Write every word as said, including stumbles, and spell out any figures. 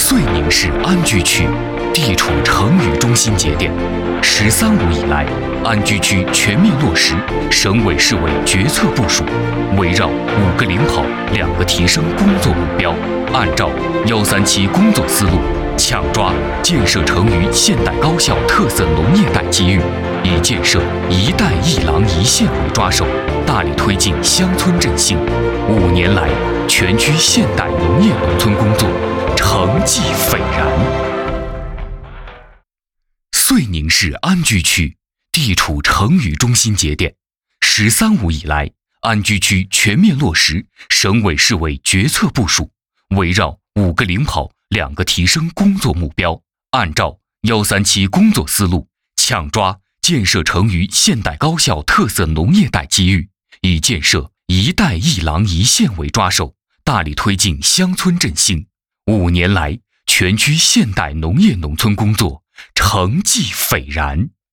遂宁市安居区地处成渝中心节点，“十三五”以来，安居区全面落实省委市委决策部署，围绕五个领跑、两个提升工作目标，按照“幺三七”工作思路，抢抓建设成渝现代高校特色农业带机遇，以建设“一带一廊一线”为抓手，大力推进乡村振兴。五年来，全区现代农业农村工作成绩斐然。遂宁市安居区地处成渝中心节点，“十三五”以来，安居区全面落实省委市委决策部署，围绕五个领跑、两个提升工作目标，按照“幺三七”工作思路，抢抓建设成渝现代高校特色农业带机遇，以建设“一带一廊一线”为抓手，大力推进乡村振兴。五年来，全区现代农业农村工作成绩斐然。